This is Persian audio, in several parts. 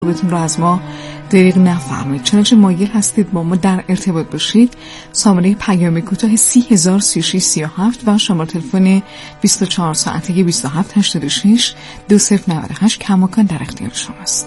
بهتون رو از ما دریغ نفرمایید. چنانچه مایل هستید با ما در ارتباط باشید، شماره پیام کوتاه 303637 و شماره تلفن 24 ساعته 2786 2098 کماکان در اختیار شماست.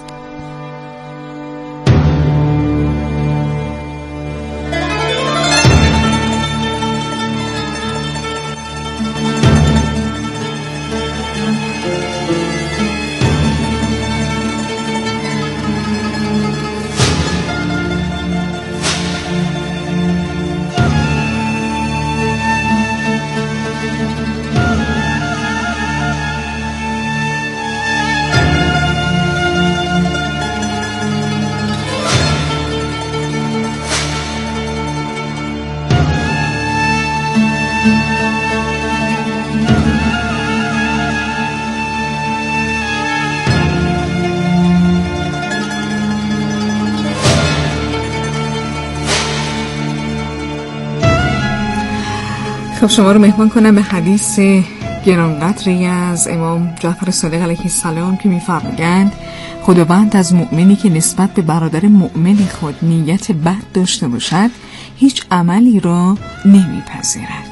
خب شما رو مهمان کنم به حدیث گرانقدری از امام جعفر صادق علیه السلام که می‌فرمایند خداوند از مؤمنی که نسبت به برادر مؤمن خود نیت بد داشته باشد هیچ عملی را نمیپذیرد.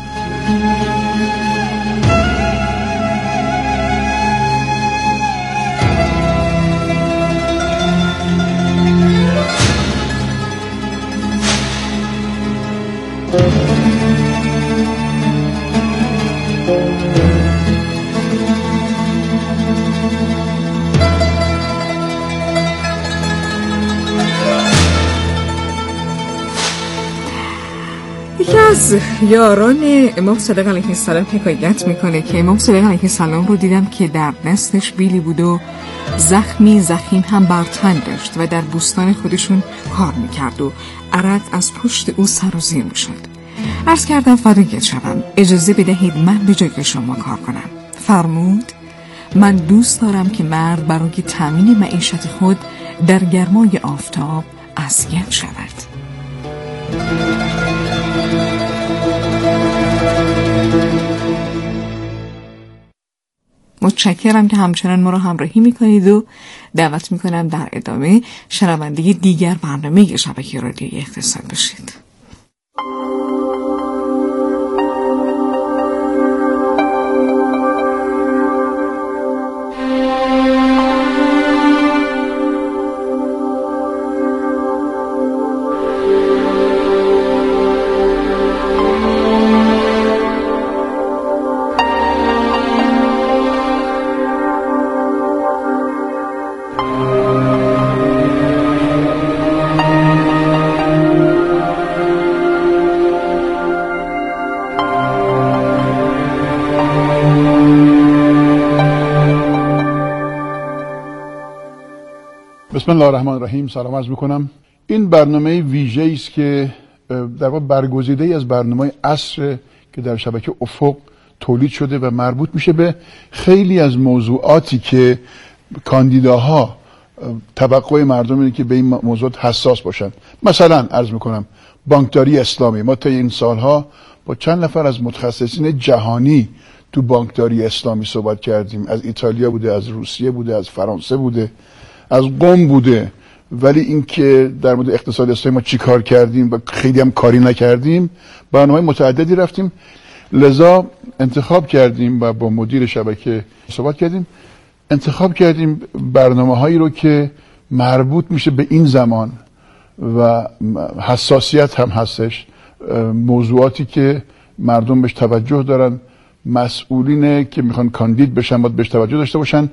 یکی از یاران امام صادق علیه السلام حکایت میکنه که امام صادق علیه السلام رو دیدم که در دستش بیلی بود و زخیم هم بر تن داشت و در بوستان خودشون کار میکرد و عرق از پشت او سرازیر میشد. عرض کردم فدایت شوم، اجازه بدهید من به جای شما کار کنم. فرمود من دوست دارم که مرد برای تامین معیشت خود در گرمای آفتاب اذیت شود. متشکرم که همچنان ما رو همراهی میکنید و دعوت میکنم در ادامه شنونده دیگر برنامه شبکه رادیویی اقتصاد باشید. بسم الله الرحمن الرحیم. سلام عرض میکنم. این برنامه ویژه‌ای است که در واقع برگزیده‌ای از برنامه عصر که در شبکه افق تولید شده و مربوط میشه به خیلی از موضوعاتی که کاندیداها توقع مردم اینه که به این موضوعات حساس باشن. مثلا عرض میکنم بانکداری اسلامی. ما طی این سالها با چند نفر از متخصصین جهانی تو بانکداری اسلامی صحبت کردیم. از ایتالیا بوده، از روسیه بوده، از فرانسه بوده، از قم بوده. ولی این که در مورد اقتصاد اسلامی ما چی کار کردیم و خیلی هم کاری نکردیم، برنامه متعددی رفتیم. لذا انتخاب کردیم و با مدیر شبکه صحبت کردیم، انتخاب کردیم برنامه هایی رو که مربوط میشه به این زمان و حساسیت هم هستش، موضوعاتی که مردم بهش توجه دارن، مسئولینه که میخوان کاندید بشن باید بهش توجه داشته باشن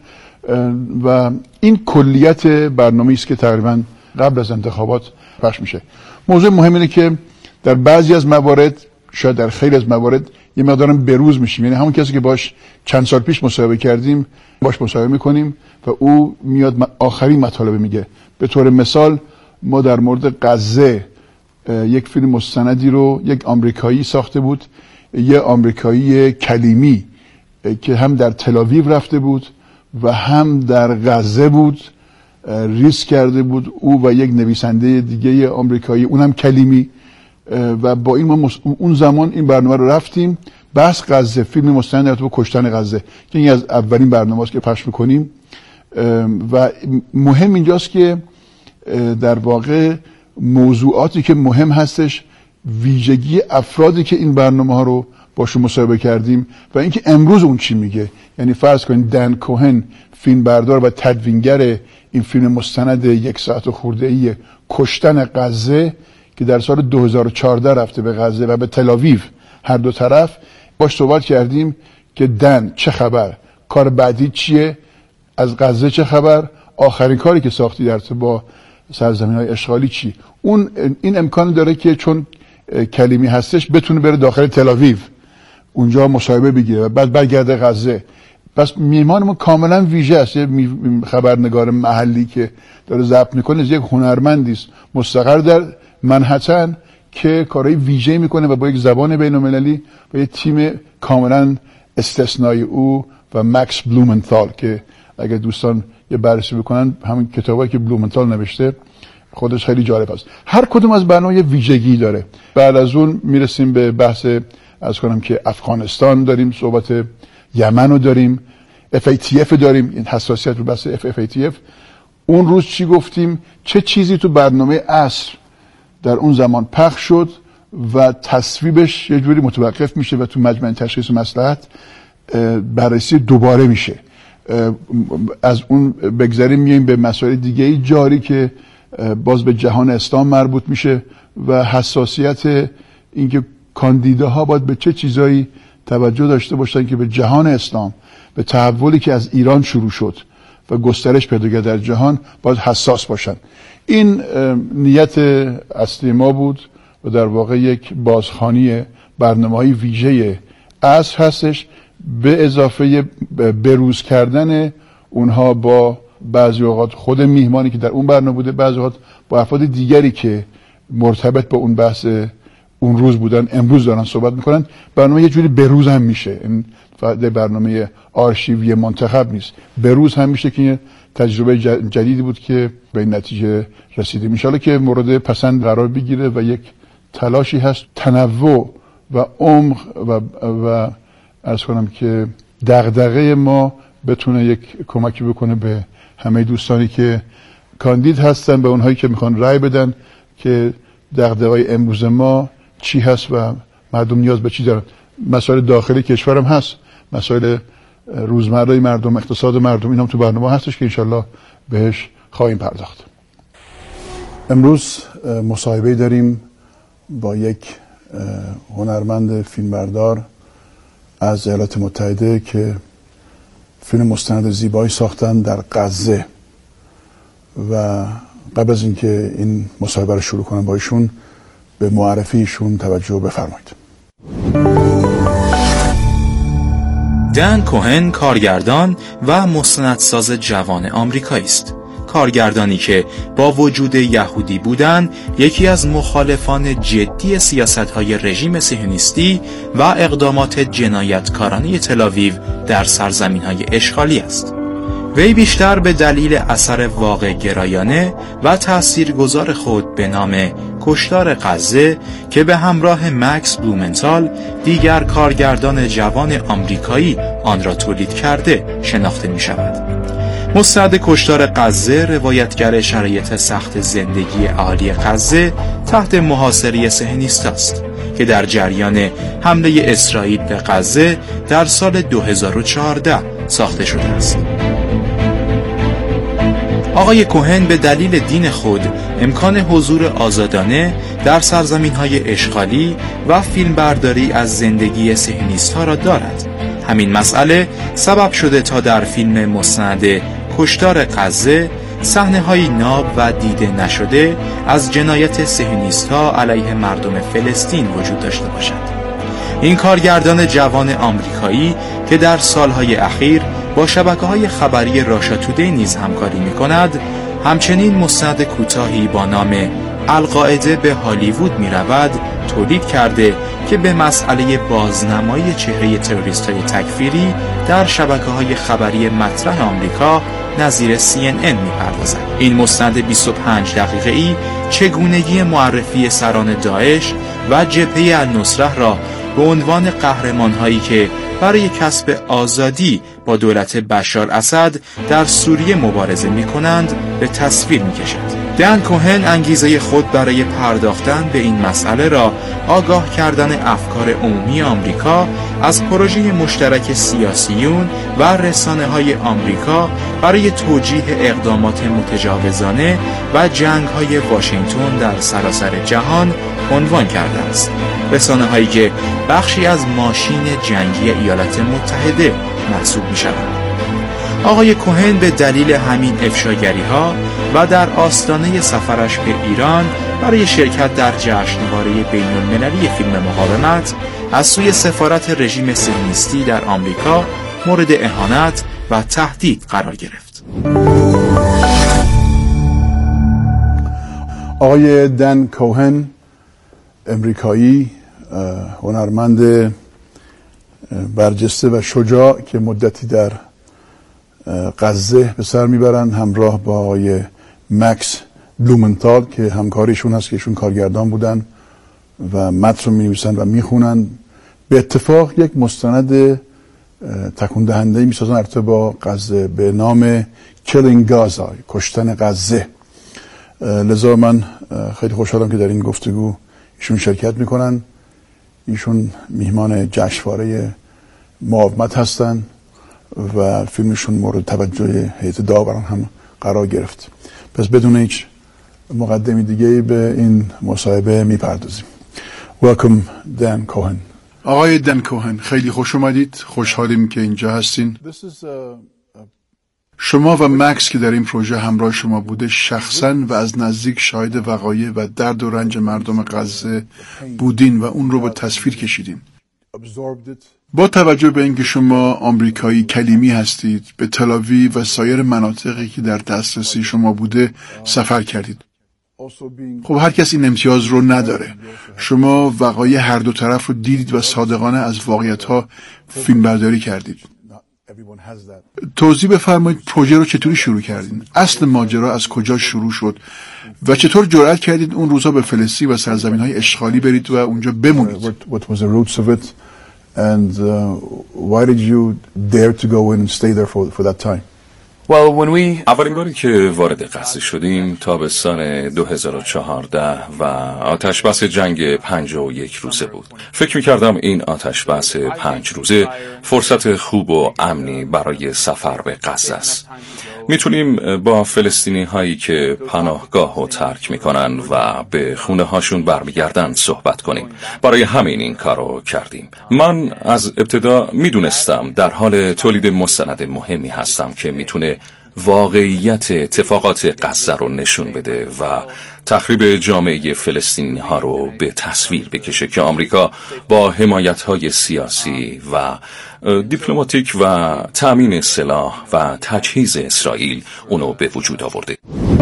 و این کلیت برنامه‌ای است که تقریبا قبل از انتخابات پخش میشه. موضوع مهم اینه که در بعضی از موارد، شاید در خیلی از موارد، یه مقدارم بروز میشیم، یعنی همون کسی که باش چند سال پیش مصاحبه کردیم باش مصاحبه میکنیم و او میاد آخرین مطالب میگه. به طور مثال ما در مورد غزه یک فیلم مستندی رو یک آمریکایی ساخته بود، یه آمریکایی کلیمی که هم در تل‌آویو رفته بود و هم در غزه بود، ریسک کرده بود، او و یک نویسنده دیگه آمریکایی اونم کلیمی، و با این ما اون زمان این برنامه رو رفتیم. بحث غزه، فیلم مستند در تو کشتن غزه که این از اولین برنامه‌است که پخش می‌کنیم. و مهم اینجاست که در واقع موضوعاتی که مهم هستش ویژگی افرادی که این برنامه ها رو باشون مصاحبه کردیم و اینکه امروز اون چی میگه. یعنی فرض کنید دن کوهن فیلم بردار و تدوینگر این فیلم مستند 1 ساعت خورده‌ای کشتن غزه که در سال 2014 رفته به غزه و به تل‌آویو، هر دو طرف باش صحبت کردیم که دن چه خبر، کار بعدی چیه، از غزه چه خبر، آخرین کاری که ساختی در با سرزمین‌های اشغالی چی. اون این امکان داره که چون کلیمی هستش بتونه بره داخل تل‌آویو اونجا مصاحبه بگیره و بعد برگرده غزه. پس میهمانمون کاملا ویژه است، یه خبرنگار محلی که داره ضبط میکنه، یک هنرمندی است مستقر در منهتن که کارهای ویژه میکنه و با یک زبان بین‌المللی و یک تیم کاملا استثنایی او و مکس بلومنتال که اگر دوستان یه بررسی بکنن همین کتابایی که بلومنتال نوشته خودش خیلی جالب است. هر کدوم از برنامه یه ویژگی داره. بعد از اون میرسیم به بحث از کنم که افغانستان داریم، صحبت یمن رو داریم، FATF داریم، این حساسیت رو بحث FATF. اون روز چی گفتیم، چه چیزی تو برنامه عصر در اون زمان پخش شد و تصویبش یه جوری متوقف میشه و تو مجمع تشخیص مصلحت بررسی دوباره میشه. از اون بگذاریم میایم به مسائل دیگه جاری که باز به جهان اسلام مربوط میشه و حساسیت اینکه کاندیداها باید به چه چیزایی توجه داشته باشن که به جهان اسلام، به تحولی که از ایران شروع شد و گسترش پیدا کرد در جهان باید حساس باشن. این نیت اصلی ما بود و در واقع یک بازخوانی برنامه‌های ویژه عصر هستش به اضافه بروز کردن اونها با بعضی اوقات خود میهمانی که در اون برنامه بوده، بعضی اوقات با افراد دیگری که مرتبط با اون بحث اون روز بودن امروز دارن صحبت میکنن. برنامه یه جوری بروز هم میشه، این فقط برنامه آرشیوی منتخب نیست، بروز هم میشه که تجربه جدیدی بود که به این نتیجه رسیدیم. ان شاءالله که مورد پسند قرار بگیره و یک تلاشی هست تنوع و عمق و عرض کنم که دغدغه ما بتونه یک کمکی بکنه به همه دوستانی که کاندید هستن، به اونهایی که میخوان رای بدن که دغدغه‌های امروز ما چی هست و مردم نیاز به چی دارن. مسائل داخلی کشورم هست، مسائل روزمره مردم، اقتصاد مردم، این هم تو برنامه هستش که انشالله بهش خواهیم پرداخت. امروز مصاحبه داریم با یک هنرمند فیلمبردار از ایالات متحده که فیلم مستند زیبایی ساختن در غزه و قبل از اینکه این مصاحبه رو شروع کنم با ایشون به معرفیشون توجه بفرمایید. دن کوهن کارگردان و مستندساز جوان آمریکایی است. کارگردانی که با وجود یهودی بودن یکی از مخالفان جدی سیاست‌های رژیم صهیونیستی و اقدامات جنایتکارانه تل‌آویو در سرزمین‌های اشغالی است. وی بیشتر به دلیل اثر واقع گرایانه و تاثیرگذار خود به نام کشتار غزه که به همراه مکس بلومنتال دیگر کارگردان جوان آمریکایی آن را تولید کرده شناخته می شود. مستند کشتار غزه روایتگر شرایط سخت زندگی اهالی غزه تحت محاصره صهیونیست است که در جریان حمله اسرائیل به غزه در سال 2014 ساخته شده است. آقای کوهن به دلیل دین خود امکان حضور آزادانه در سرزمین‌های اشغالی و فیلمبرداری از زندگی صهیونیست‌ها را دارد. همین مسئله سبب شده تا در فیلم مستند کشتار غزه صحنه‌های ناب و دیده نشده از جنایت صهیونیست‌ها علیه مردم فلسطین وجود داشته باشد. این کارگردان جوان آمریکایی که در سالهای اخیر با شبکه‌های خبری راشا تودی نیز همکاری می‌کند، همچنین مستند کوتاهی با نام القاعده به هالیوود می‌رود تولید کرده که به مسئله بازنمایی چهره تروریست‌های تکفیری در شبکه‌های خبری مطرح آمریکا نظیر CNN می‌پردازد. این مستند 25 دقیقه‌ای چگونگی معرفی سران داعش و جبهه النصره را به عنوان قهرمان‌هایی که برای کسب آزادی با دولت بشار اسد در سوریه مبارزه می‌کنند به تصویر می‌کشد. دن کوهن انگیزه خود برای پرداختن به این مسئله را آگاه کردن افکار عمومی آمریکا از پروژه مشترک سیاسیون و رسانه‌های آمریکا برای توجیه اقدامات متجاوزانه و جنگ‌های واشنگتن در سراسر جهان عنوان کرده است. رسانه‌هایی که بخشی از ماشین جنگی ایالات متحده محسوب می‌شوند. آقای کوهن به دلیل همین افشاگری‌ها و در آستانه سفرش به ایران برای شرکت در جشنواره بین‌المللی فیلم مقاومت از سوی سفارت رژیم صهیونیستی در آمریکا مورد اهانت و تهدید قرار گرفت. آقای دن کوهن، امریکایی، هنرمند برجسته و شجاع که مدتی در غزه به سر میبرند همراه با آقای مکس بلومنتال که همکاریشون هست که ایشون کارگردان بودن و متن رو می‌نویسن و میخونن. به اتفاق یک مستند تکون دهنده میسازن ارتباط با غزه به نام Killing Gaza، کشتن غزه. لذا من خیلی خوشحالم که در این گفتگو ایشون شرکت میکنن. ایشون میهمان جشنواره مقاومت هستن و فیلمشون مورد توجه هیئت داوران هم قرار گرفت. پس بدون هیچ مقدمی دیگه به این مصاحبه میپردازیم. Welcome دن کوهن. آقای دن کوهن، خیلی خوش اومدید. خوشحالیم که اینجا هستین. شما و مکس که در این پروژه همراه شما بوده شخصاً و از نزدیک شاهد وقایع و درد و رنج مردم غزه بودین و اون رو به تصویر کشیدین. با توجه به اینکه شما آمریکایی کلیمی هستید، به تل‌آویو و سایر مناطقی که در دسترسی شما بوده سفر کردید. خب هر کس این امتیاز رو نداره. شما وقایع هر دو طرف رو دیدید و صادقانه از واقعیت‌ها فیلمبرداری کردید. توضیح بفرمایید پروژه رو چطوری شروع کردین؟ اصل ماجرا از کجا شروع شد و چطور جرأت کردید اون روزا به فلسطین و سرزمین‌های اشغالی برید و اونجا بمونید؟ What was the roots of it and why did you dare to go in and stay there for that time? اولین باری که وارد غزه شدیم تابستان 2014 و آتشبس جنگ 51 روزه بود. فکر می‌کردم این آتشبس 5 روزه فرصت خوب و امنی برای سفر به غزه است. میتونیم با فلسطینی هایی که پناهگاه رو ترک میکنن و به خونه هاشون برمیگردن صحبت کنیم. برای همین این کارو کردیم. من از ابتدا میدونستم در حال تولید مستند مهمی هستم که میتونه واقعیت اتفاقات غزه رو نشون بده و تخریب جامعه فلسطینی ها رو به تصویر بکشه که آمریکا با حمایت های سیاسی و دیپلماتیک و تأمین سلاح و تجهیز اسرائیل اونو به وجود آورده.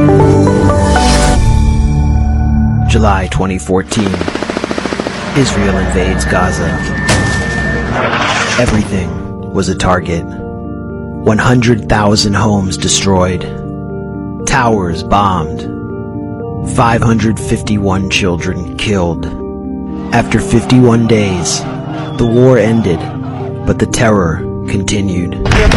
July 2014. Israel invades Gaza. Everything was a target. 100,000 homes destroyed. Towers bombed. 551 children killed. After 51 days, the war ended, but the terror continued.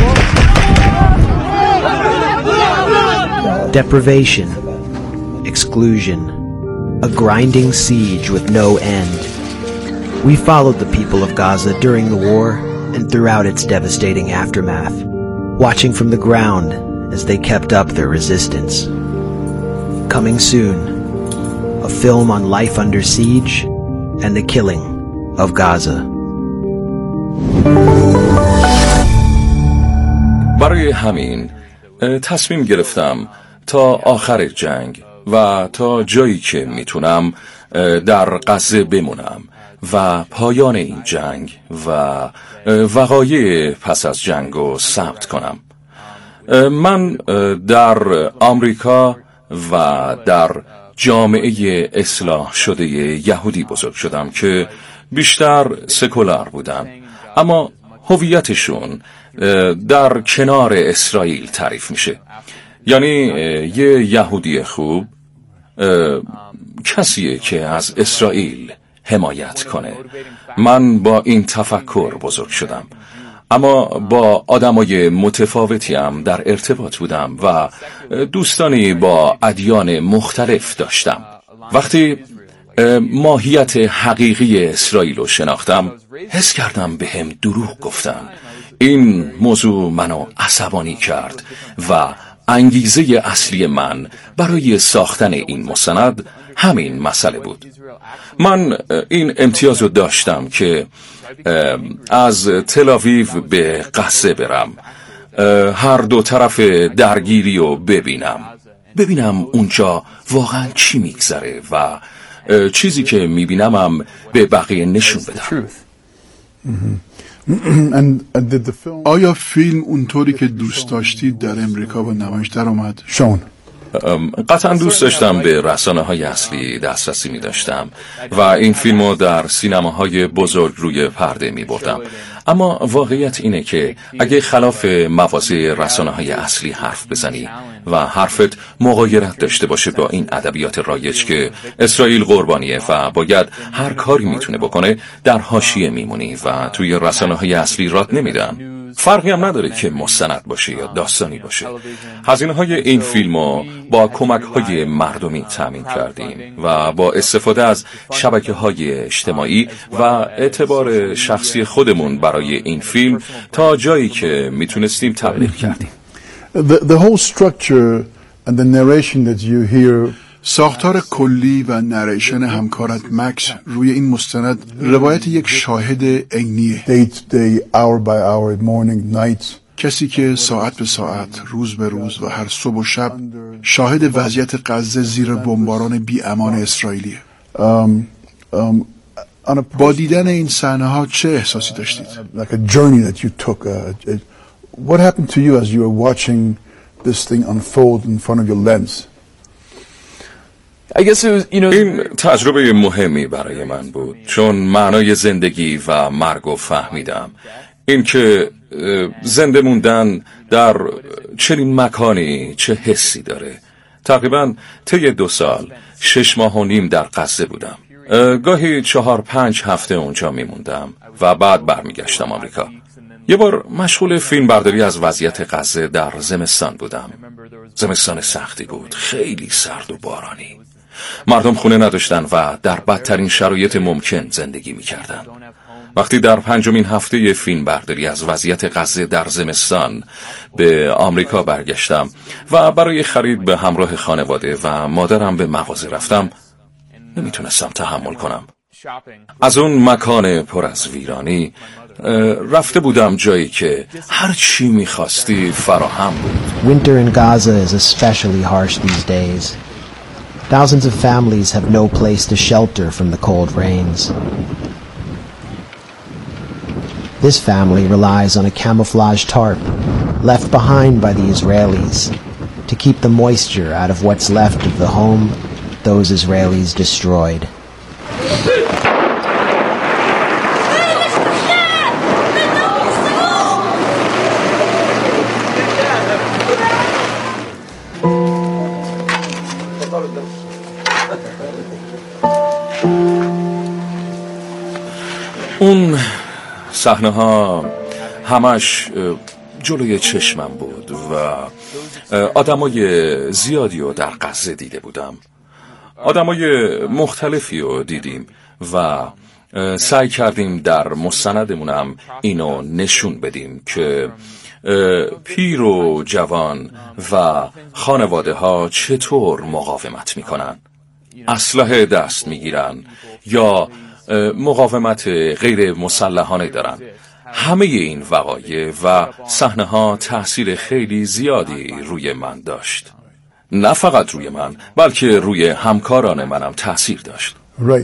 Deprivation, exclusion, a grinding siege with no end. We followed the people of Gaza during the war and throughout its devastating aftermath, watching from the ground as they kept up their resistance. Coming soon, a film on life under siege and the killing of Gaza. برای همین تصمیم گرفتم تا آخر جنگ و تا جایی که میتونم در غزه بمونم و پایان این جنگ و وقایع پس از جنگ رو ثبت کنم. من در آمریکا و در جامعه اصلاح شده یهودی بزرگ شدم که بیشتر سکولار بودن، اما هویتشون در کنار اسرائیل تعریف میشه. یعنی یه یهودی خوب کسیه که از اسرائیل حمایت کنه. من با این تفکر بزرگ شدم، اما با آدمای متفاوتی هم در ارتباط بودم و دوستانی با ادیان مختلف داشتم. وقتی ماهیت حقیقی اسرائیل رو شناختم، حس کردم بهم دروغ گفتن. این موضوع منو عصبانی کرد و انگیزه اصلی من برای ساختن این مستند همین مسئله بود. من این امتیاز رو داشتم که از تل‌آویو به غزه برم، هر دو طرف درگیری رو ببینم اونجا واقعا چی میگذره و چیزی که میبینمم به بقیه نشون بدم. آیا فیلم اونطوری که دوست داشتید در امریکا به نمایش در اومد؟ شون قطعا دوست داشتم به رسانه‌های اصلی دسترسی می داشتم و این فیلمو در سینماهای بزرگ روی پرده می بردم. اما واقعیت اینه که اگه خلاف مواضع رسانه‌های اصلی حرف بزنی و حرفت مغایرت داشته باشه با این ادبیات رایج که اسرائیل قربانیه و باید هر کاری میتونه بکنه، در حاشیه میمونی و توی رسانه‌های اصلی رات نمیدن. فرقی هم نداره که مستند باشه یا داستانی باشه. هزینه‌های این فیلمو با کمک‌های مردمی تامین کردیم و با استفاده از شبکه‌های اجتماعی و اعتبار شخصی خودمون برای این فیلم تا جایی که میتونستیم تبلیغ کردیم. The whole structure and the narration that you hear، ساختار کلی و نریشن همکارت مکس روی این مستند روایت یک شاهد عینیه. Day to day, hour by hour, morning, night. کسی که ساعت به ساعت، روز به روز و هر صبح و شب شاهد وضعیت غزه زیر بمباران بی امان اسرائیلیه. با دیدن این صحنه ها چه احساسی داشتید؟ Like a journey that you took. What happened to you as you were watching this thing unfold in front of your lens? این تجربه مهمی برای من بود، چون معنای زندگی و مرگ رو فهمیدم. این که زنده موندن در چنین مکانی چه حسی داره. تقریبا طی 2 سال 6 ماه و نیم در غزه بودم. گاهی 4-5 هفته اونجا میموندم و بعد برمیگشتم آمریکا. یه بار مشغول فیلم برداری از وضعیت غزه در زمستان بودم. زمستان سختی بود، خیلی سرد و بارانی. مردم خونه نداشتن و در بدترین شرایط ممکن زندگی میکردن. وقتی در 5مین هفته فیلم برداری از وضعیت غزه در زمستان به آمریکا برگشتم و برای خرید به همراه خانواده و مادرم به مغازه رفتم، نمیتونستم تحمل کنم. از اون مکان پر از ویرانی رفته بودم جایی که هر چی میخواستی فراهم بود. Winter in Gaza is especially harsh these days. Thousands of families have no place to shelter from the cold rains. This family relies on a camouflage tarp left behind by the Israelis to keep the moisture out of what's left of the home those Israelis destroyed. اون صحنه ها همش جلوی چشمم بود و آدمای زیادی رو در غزه دیده بودم. آدمای مختلفی رو دیدیم و سعی کردیم در مستندمونم اینو نشون بدیم که پیر و جوان و خانواده ها چطور مقاومت میکنن، اسلحه دست میگیرن یا مقاومت غیر مسلحانه دارن. همه این وقایع و صحنه ها تأثیر خیلی زیادی روی من داشت. نه فقط روی من، بلکه روی همکاران منم تأثیر داشت.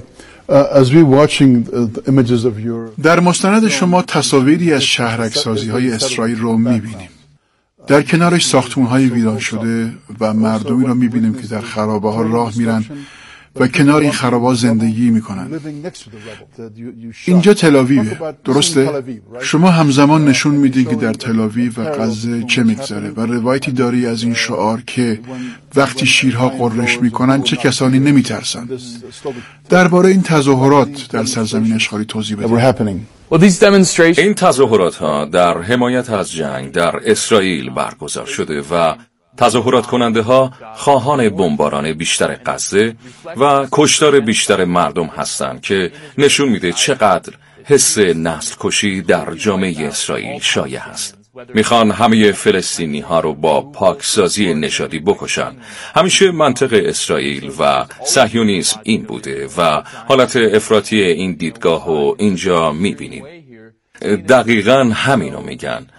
در مستند شما تصاویری از شهرک‌سازی های اسرائیل رو میبینیم. در کنارش ساختمان‌های ویران شده و مردمی رو میبینیم که در خرابه ها راه میرن و کنار این خرابه‌ها زندگی میکنن. اینجا تل‌آویوه، درسته؟ شما همزمان نشون میدین که در تل‌آویو و غزه چه میگذره و روایتی داری از این شعار که وقتی شیرها غرش میکنن چه کسانی نمیترسن. درباره این تظاهرات در سرزمین اشغالی توضیح بده. این تظاهرات ها در حمایت از جنگ در اسرائیل برگزار شده و تظاهرات کننده ها خواهان بمباران بیشتر غزه و کشتار بیشتر مردم هستند که نشون میده چقدر حس نسل کشی در جامعه اسرائیل شایع است. میخوان همه فلسطینی ها رو با پاکسازی نژادی بکشن. همیشه منطق اسرائیل و صهیونیسم این بوده و حالت افراطی این دیدگاه رو اینجا میبینیم. دقیقاً همینو میگن.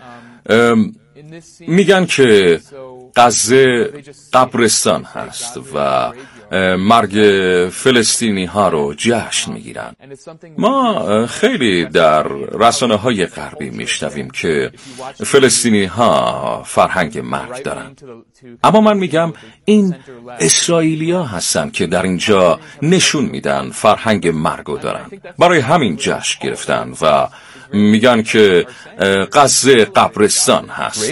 میگن که غزه قبرستان هست و مرگ فلسطینی ها رو جشن میگیرن. ما خیلی در رسانه های غربی میشنویم که فلسطینی ها فرهنگ مرگ دارن، اما من میگم این اسرائیلیا هستن که در اینجا نشون میدن فرهنگ مرگو دارن. برای همین جشن گرفتن و میگن که غزه قبرستان هست.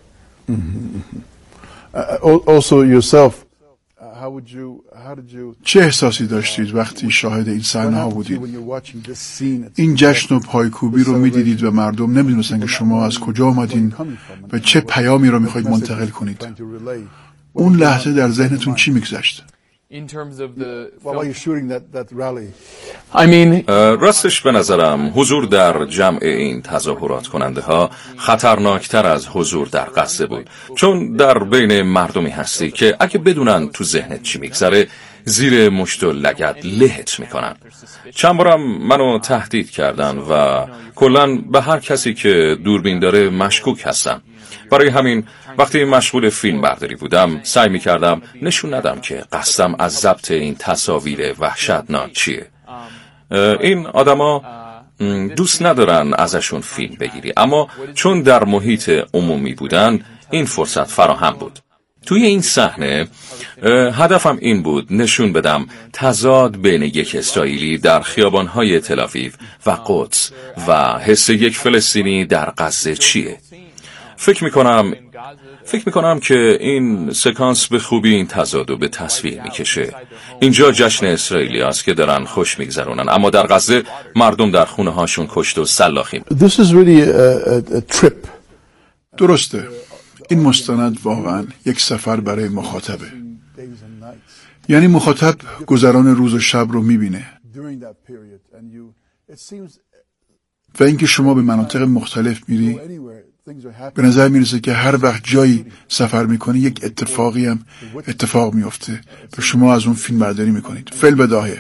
Also yourself, چه احساسی داشتید وقتی شاهد این صحنه ها بودید؟ این جشن و پایکوبی رو میدیدید و مردم نمیدونستن که شما از کجا آمدین و چه پیامی رو میخواید منتقل کنید. اون لحظه در ذهنتون چی میگذشت؟ راستش به نظرم حضور در جمع این تظاهرات کننده ها خطرناکتر از حضور در غزه بود، چون در بین مردمی هستی که اگه بدونن تو ذهنت چی میگذره زیر مشت و لگد لهت میکنن. چند بارم منو تهدید کردن و کلاً به هر کسی که دوربین داره مشکوک هستن. برای همین وقتی مشغول فیلم برداری بودم سعی میکردم نشون ندم که قصدم از ضبط این تصاویر وحشتناک چیه. این آدما دوست ندارن ازشون فیلم بگیری، اما چون در محیط عمومی بودن این فرصت فراهم بود. توی این صحنه هدفم این بود نشون بدم تضاد بین یک اسرائیلی در خیابان‌های تل‌آویو و قدس و حس یک فلسطینی در غزه چیه. فکر میکنم که این سکانس به خوبی این تضادو به تصویر میکشه. اینجا جشن اسرائیلی هست که دارن خوش میگذرونن، اما در غزه مردم در خونه هاشون کشت و سلاخی. This is really a trip. درسته. این مستند واقعا یک سفر برای مخاطبه. یعنی مخاطب گذران روز و شب رو میبینه و اینکه شما به مناطق مختلف میری به نظر میرسه که هر وقت جایی سفر میکنی یک اتفاقی هم اتفاق میفته و شما از اون فیلم برداری میکنید. فعل بداهه.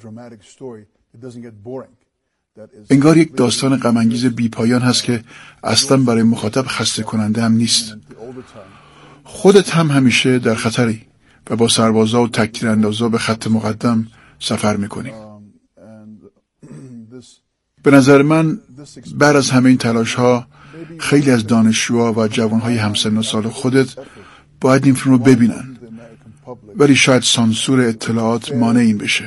انگار یک داستان غم انگیز بی پایان هست که اصلا برای مخاطب خسته کننده هم نیست. خودت هم همیشه در خطری و با سربازا و تکتیراندازا به خط مقدم سفر میکنی. به نظر من بعد از همه این تلاش ها خیلی از دانشجوها و جوانهای همسن و سال خودت باید این فیلم رو ببینن، ولی شاید سانسور اطلاعات مانع این بشه.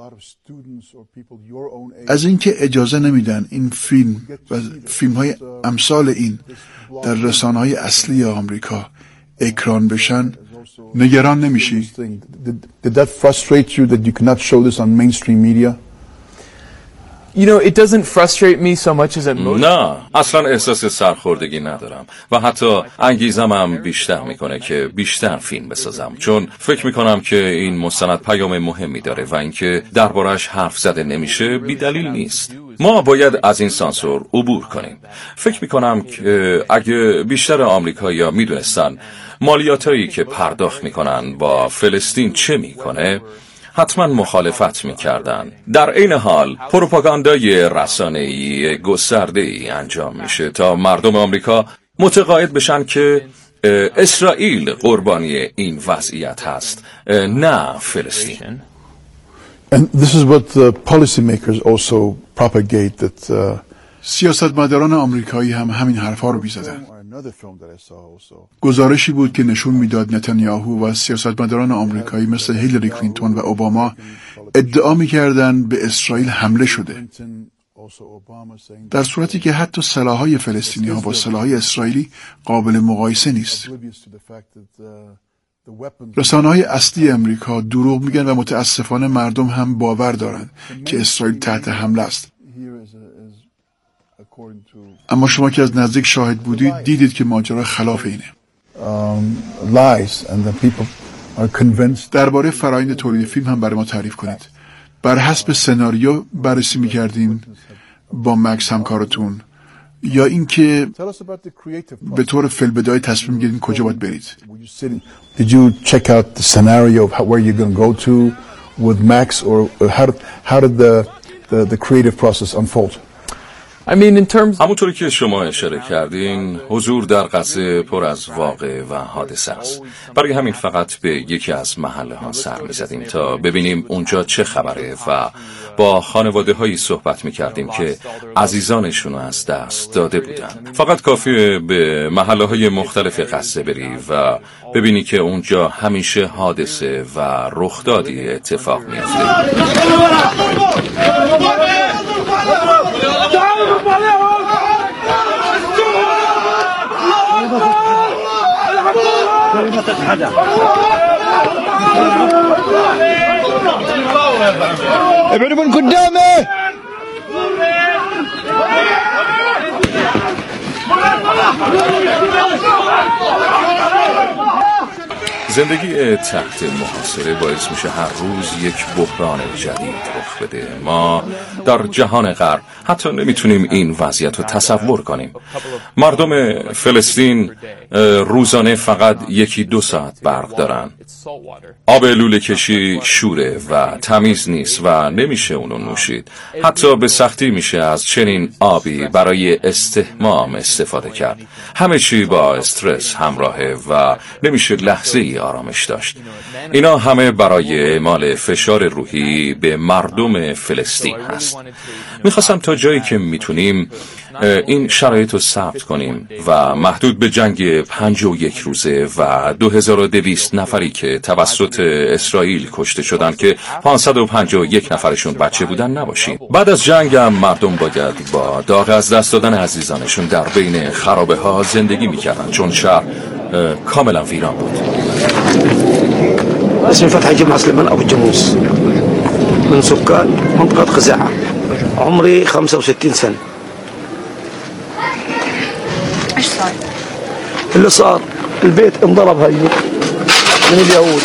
از اینکه اجازه نمیدن این فیلم و فیلم‌های امثال این در رسانه‌های اصلی آمریکا اکران بشن نگران نمیشی؟ Did that frustrate you that you cannot show this on mainstream media? You know, it doesn't frustrate me so much as it motivates. نه، اصلا احساس سرخوردگی ندارم و حتی انگیزم هم بیشتر میکنه که بیشتر فیلم بسازم، چون فکر میکنم که این مستند پیام مهمی داره و اینکه دربارش حرف زده نمیشه بی دلیل نیست. ما باید از این سانسور عبور کنیم. فکر میکنم که اگه بیشتر آمریکایی‌ها میدونستن مالیاتایی که پرداخت میکنن با فلسطین چه میکنه، حتما مخالفت میکردن. در این حال پروپاگاندای رسانه‌ای گسترده‌ای انجام میشه تا مردم آمریکا متقاعد بشن که اسرائیل قربانی این وضعیت هست، نه فلسطین. And this is what the policymakers also propagate that سیاستمداران آمریکایی هم همین حرفا رو می‌زدن. گزارشی بود که نشون میداد نتانیاهو و سیاستمداران آمریکایی مثل هیلاری کلینتون و اوباما ادعا می‌کردند به اسرائیل حمله شده، در صورتی که حتی سلاح‌های فلسطینی‌ها با سلاح‌های اسرائیلی قابل مقایسه نیست. رسانه‌های اصلی امریکا دروغ میگن و متاسفانه مردم هم باور دارند که اسرائیل تحت حمله است. اما شما که از نزدیک شاهد بودید دیدید که ماجرا خلاف اینه. درباره فرآیند تولید فیلم هم برای ما تعریف کنید. بر حسب سناریو بررسی می‌کردین با مکس همکارتون یا اینکه به طور فی‌البداهه تصمیم می‌گیرید کجا باید برید؟ Did you check out the scenario of where you're going to go to with Max, or how did the creative process unfold? I mean, in terms همونطوری که شما اشاره کردین، حضور در غزه پر از واقع و حادثه است. برای همین فقط به یکی از محله ها سر می زدیم تا ببینیم اونجا چه خبره و با خانواده هایی صحبت می کردیم که عزیزانشون از دست داده بودن. فقط کافیه به محله های مختلف غزه بری و ببینی که اونجا همیشه حادثه و رخدادی اتفاق می افته. ابعدوا من قدامه. زندگی تحت محاصره باعث میشه هر روز یک بحران جدید رخ بده. ما در جهان غرب حتی نمیتونیم این وضعیت رو تصور کنیم. مردم فلسطین روزانه فقط 1-2 ساعت برق دارن. آب لوله کشی شوره و تمیز نیست و نمیشه اونو نوشید. حتی به سختی میشه از چنین آبی برای استحمام استفاده کرد. همه چی با استرس همراهه و نمیشه لحظه ای آرامش داشت. اینا همه برای اعمال فشار روحی به مردم فلسطین هست. میخواستم تا جایی که میتونیم این شرایط رو ثبت کنیم و محدود به جنگ 51 روزه و 2200 نفری که توسط اسرائیل کشته شدن که 551 نفرشون بچه بودن نباشیم. بعد از جنگ هم مردم باید با داغ از دست دادن عزیزانشون در بین خرابه ها زندگی میکردن چون شهر کاملا ویران بود. اسمي فتحي جمعة سليمان أبو الجاموس من سكان منطقة خزاعة عمري 65 سنة. ايش صار؟ اللي صار البيت انضرب هاي من اليهود،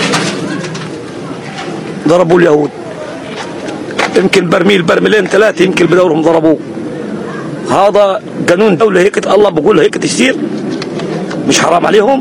ضربوا اليهود يمكن برميلين 3 يمكن بدورهم ضربوه. هذا قانون دولة هيك الله بقول هيك تصير، مش حرام عليهم؟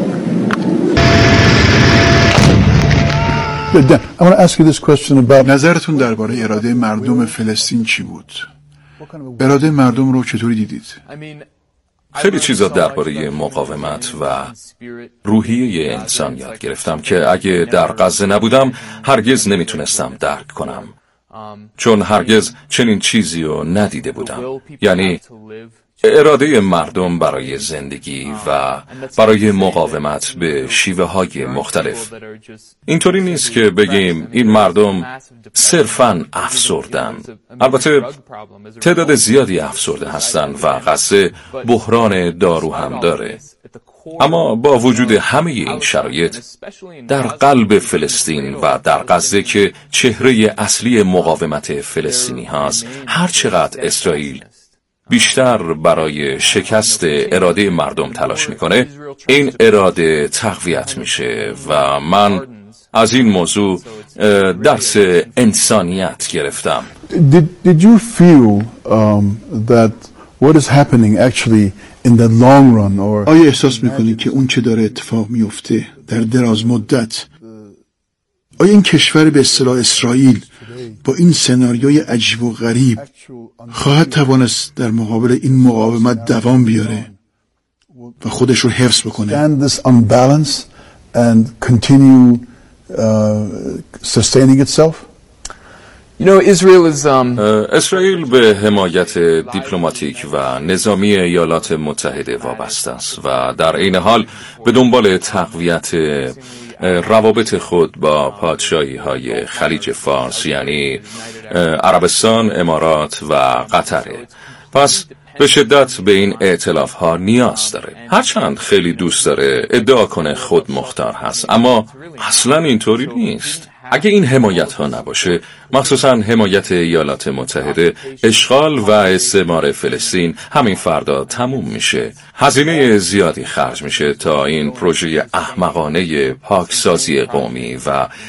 I want to ask you this question about نظرتون درباره اراده مردم فلسطین چی بود؟ اراده مردم رو چطوری دیدید؟ خیلی چیزا درباره مقاومت و روحیه انسان یاد گرفتم که اگه در غزه نبودم هرگز نمیتونستم درک کنم، چون هرگز چنین چیزی رو ندیده بودم. یعنی اراده مردم برای زندگی و برای مقاومت به شیوه های مختلف. اینطوری نیست که بگیم این مردم صرفاً افسردن. البته تعداد زیادی افسرده هستند و غزه بحران دارو هم داره. اما با وجود همه این شرایط در قلب فلسطین و در غزه که چهره اصلی مقاومت فلسطینی هاست، هر چقدر اسرائیل بیشتر برای شکست اراده مردم تلاش میکنه، این اراده تقویت میشه و من از این موضوع درس انسانیت گرفتم. Did you feel that what is happening actually in the long run or آیا احساس میکنید که اون چه داره اتفاق میفته در دراز مدت، آیا این کشور به اصطلاح اسرائیل با این سناریوی عجیب و غریب خواهد توانست در مقابل این مقاومت دوام بیاره و خودش رو حفظ بکنه؟ Stand this unbalance and continue sustaining itself? You know, Israel is اسرائیل به حمایت دیپلماتیک و نظامی ایالات متحده وابسته است و در این حال به دنبال تقویت روابط خود با پادشاهی های خلیج فارس، یعنی عربستان، امارات و قطر. پس به شدت به این ائتلاف ها نیاز داره. هرچند خیلی دوست داره ادعا کنه خود مختار هست، اما اصلا اینطوری نیست. اگه این حمایت ها نباشه، مخصوصا حمایت ایالات متحده، اشغال و استعمار فلسطین همین فردا تموم میشه. هزینه زیادی خرج میشه تا این پروژه احمقانه پاکسازی قومی و